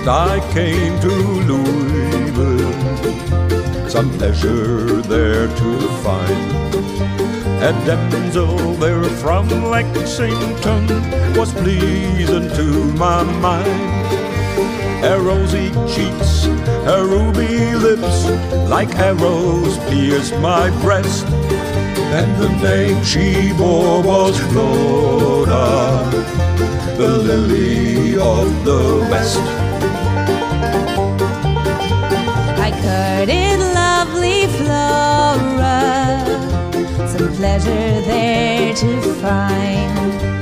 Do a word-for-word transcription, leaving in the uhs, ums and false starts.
I came to Louisville, some pleasure there to find. A damsel there from Lexington was pleasing to my mind. Her rosy cheeks, her ruby lips, like arrows pierced my breast. And the name she bore was Flora, the lily of the West. I courted lovely Flora, some pleasure there to find.